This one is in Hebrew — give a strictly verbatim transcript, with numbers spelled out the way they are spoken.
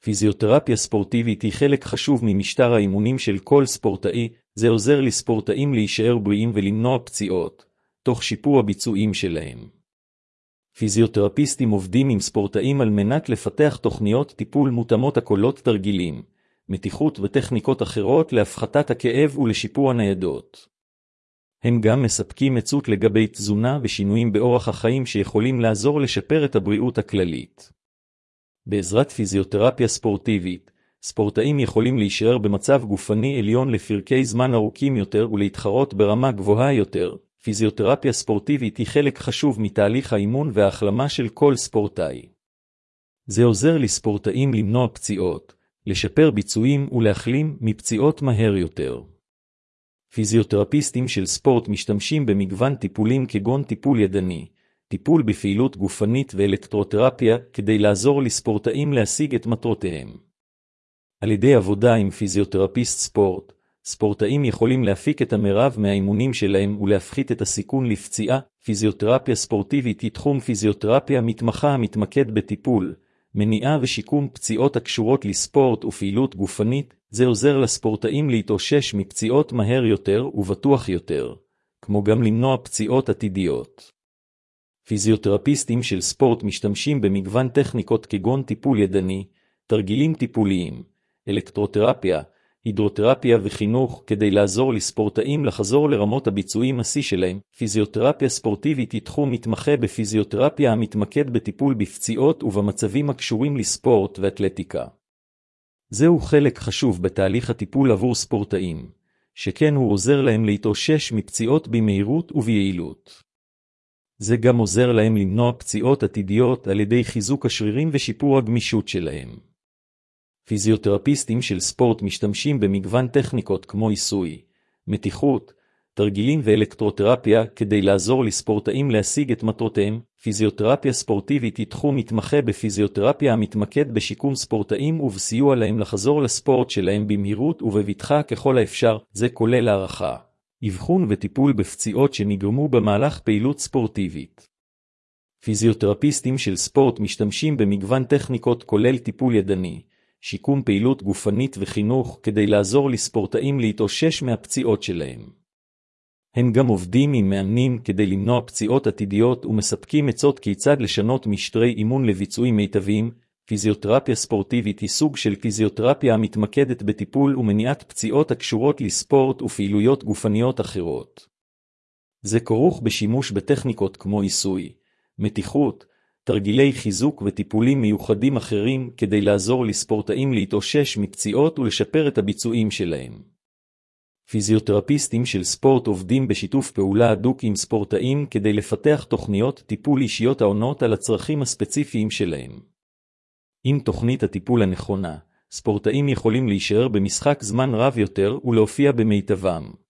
פיזיותרפיה ספורטיבית היא חלק חשוב ממשטר האימונים של כל ספורטאי, זה עוזר לספורטאים להישאר בריאים ולמנוע פציעות, תוך שיפור הביצועים שלהם. פיזיותרפיסטים עובדים עם ספורטאים על מנת לפתח תוכניות טיפול מותאמות הכוללות תרגילים, מתיחות וטכניקות אחרות להפחתת הכאב ולשיפור הניידות. הם גם מספקים עצות לגבי תזונה ושינויים באורח החיים שיכולים לעזור לשפר את הבריאות הכללית. בעזרת פיזיותרפיה ספורטיבית, ספורטאים יכולים להישאר במצב גופני עליון לפרקי זמן ארוכים יותר ולהתחרות ברמה גבוהה יותר. פיזיותרפיה ספורטיבית היא חלק חשוב מתהליך האימון וההחלמה של כל ספורטאי. זה עוזר לספורטאים למנוע פציעות, לשפר ביצועים ולהחלים מפציעות מהר יותר. פיזיותרפיסטים של ספורט משתמשים במגוון טיפולים כגון טיפול ידני, טיפול בפעילות גופנית ואלקטרותרפיה כדי לעזור לספורטאים להשיג את מטרותיהם. על ידי עבודה עם פיזיותרפיסט ספורט, ספורטאים יכולים להפיק את המרב מהאימונים שלהם ולהפחית את הסיכון לפציעה. פיזיותרפיה ספורטיבית היא תחום פיזיותרפיה מתמחה המתמקד בטיפול, מניעה ושיקום פציעות הקשורות לספורט ופעילות גופנית. זה עוזר לספורטאים להתאושש מפציעות מהר יותר ובטוח יותר, כמו גם למנוע פציעות עתידיות. פיזיותרפיסטים של ספורט משתמשים במגוון טכניקות כגון טיפול ידני, תרגילים טיפוליים, אלקטרותרפיה, הידרותרפיה וחינוך כדי לעזור לספורטאים לחזור לרמות הביצועים השיא שלהם. פיזיותרפיה ספורטיבית היא תחום מתמחה בפיזיותרפיה המתמקד בטיפול בפציעות ובמצבים הקשורים לספורט ואתלטיקה. זהו חלק חשוב בתהליך הטיפול עבור ספורטאים, שכן הוא עוזר להם להתאושש מפציעות במהירות וביעילות. זה גם עוזר להם למנוע פציעות עתידיות על ידי חיזוק השרירים ושיפור הגמישות שלהם. פיזיותרפיסטים של ספורט משתמשים במגוון טכניקות כמו עיסוי, מתיחות, תרגילים ואלקטרותרפיה כדי לעזור לספורטאים להשיג את מטרותיהם. פיזיותרפיה ספורטיבית היא תחום מתמחה בפיזיותרפיה המתמקד בשיקום ספורטאים ובסיוע להם לחזור לספורט שלהם במהירות ובבטחה ככל האפשר. זה כולל הערכה, אבחון וטיפול בפציעות שנגרמו במהלך פעילות ספורטיבית. פיזיותרפיסטים של ספורט משתמשים במגוון טכניקות כולל טיפול ידני, שיקום פעילות גופנית וחינוך כדי לעזור לספורטאים להתאושש מהפציעות שלהם. הם גם עובדים עם מאמנים כדי למנוע פציעות עתידיות ומספקים עצות כיצד לשנות משטרי אימון לביצועים מיטביים. פיזיותרפיה ספורטיבית היא סוג של פיזיותרפיה המתמקדת בטיפול ומניעת פציעות הקשורות לספורט ופעילויות גופניות אחרות. זה כרוך בשימוש בטכניקות כמו עיסוי, מתיחות, תרגילי חיזוק וטיפולים מיוחדים אחרים כדי לעזור לספורטאים להתאושש מפציעות ולשפר את הביצועים שלהם. פיזיותרפיסטים של ספורט עובדים בשיתוף פעולה הדוק עם ספורטאים כדי לפתח תוכניות טיפול אישיות העונות על הצרכים הספציפיים שלהם. עם תוכנית הטיפול הנכונה, ספורטאים יכולים להישאר במשחק זמן רב יותר ולהופיע במיטבם.